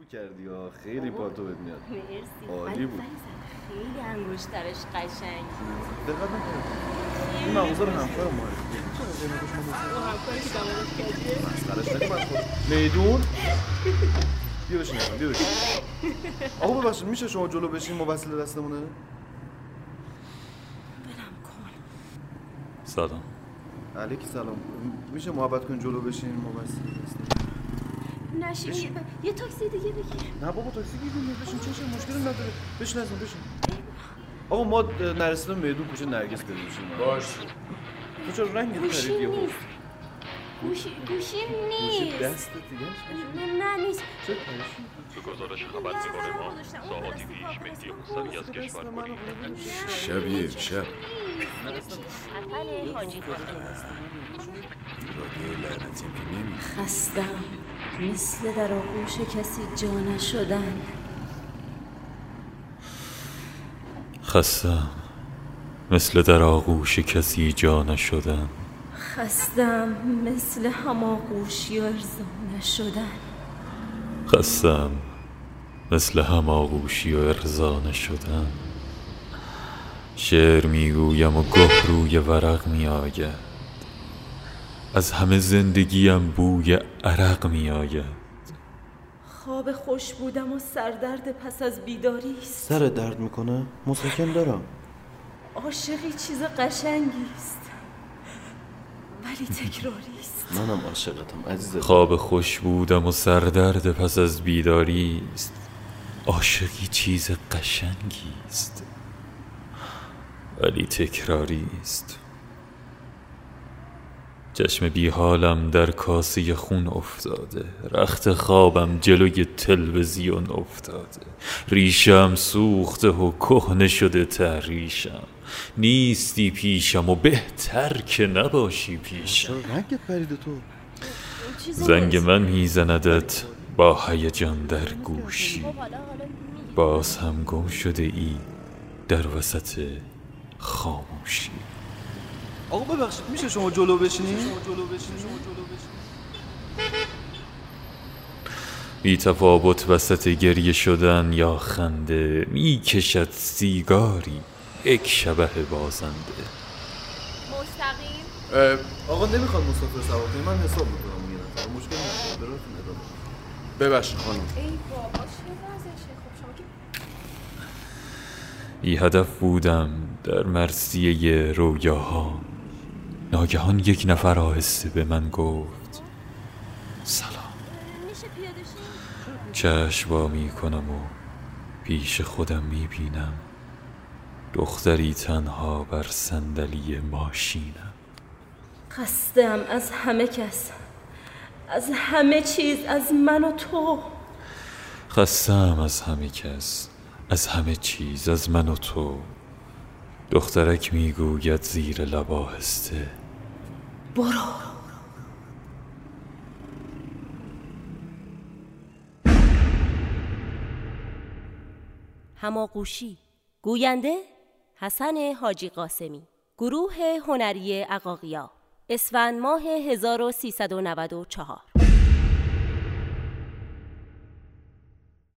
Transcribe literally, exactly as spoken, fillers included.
کردی ها، خیلی پاتو بهت میاد. مرسی. عالی بود. خیلی انگشترش قشنگ. دقت نکردم. این مغازه رو همکار معرفی کرد. چرا قیمتش مناسبه؟ اون همکاری که دامادش کردیه؟ مسخرهش نکن من خودم. میدون؟ بیا بشین نکن، بیا بشین. آقا ببخشید میشه شما جلو بشین موصل دستمونه؟ برم کن. سلام. علیکی سلام. میشه محبت کن جلو بشین موصل دستمونه؟ نشین یه تاکسی دیگه بگیر. نه بابا تاکسی بگیر بشین، چه مشکلی نداره. بشین ازم بشین. آقا ما نرسیدم میدون کوچه نرگس بریم بشین. باش. تو چرا رنگت خریدی خب؟ گوشی گوشی نیست. گوشی دست دیگه؟ نه نیست. چه پشی؟ به گزارش خبرنگار ما ساعاتی پیش مهدی موسوی از کشور گریخته. شبیه شب خستم مثل در آغوش کسی جا نشدن. خستم مثل در آغوش کسی جا نشدن. خستم مثل هماغوشی و ارضا نشدن. خستم مثل هماغوشی و ارضا نشدن. شعر میگویم و گه روی ورق میآید. از همه زندگیم بوی عرق میآید. خواب خوش بودم و سردرد پس از بیداری است. سر درد میکنه؟ مسکن دارم. عاشقی چیز قشنگی است ولی تکراری است. منم عاشقتم عزیزم. خواب خوش بودم و سردرد پس از بیداری است. عاشقی چیز قشنگی است ولی تکراری است. چشم بی حالم در کاسه خون افتاده. رخت خوابم جلوی تلویزیون افتاده. ریشم سوخته و کهنه شده تحریشم. نیستی پیشم و بهتر که نباشی پیشم. رنگت پریده تو. زنگ من میزندت با هیجان در گوشی. باز هم گم شده ای در وسط خاموشی. آقا ببخشید میشه شما جلو بشینی؟ بی تفاوت وسط گریه شدن یا خنده می کشد سیگاری یک شبح بازنده. مستقیم. آقا نمیخواد مسافر سوار کنی، من حساب میکنم میگیرم مشکل نداره. براتون ادامه ببخشید خانم. ای بابا چه وضعشه؟ خب شما که بی هدف بودم در مرثیه رویاها. ناگهان یک نفر آهسته به من گفت سلام. میشه پیاده شی؟ چشم وا می کنم و پیش خودم می بینم دختری تنها بر صندلی ماشینم. خستم از همه کس، از همه چیز، از من و تو. خستم از همه کس، از همه چیز، از من و تو. دخترک می گوید زیر لب آهسته برو. هماغوشی. گوینده حسن حاجی قاسمی. گروه هنری عقاقیا. اسفند ماه هزار و سیصد و نود و چهار.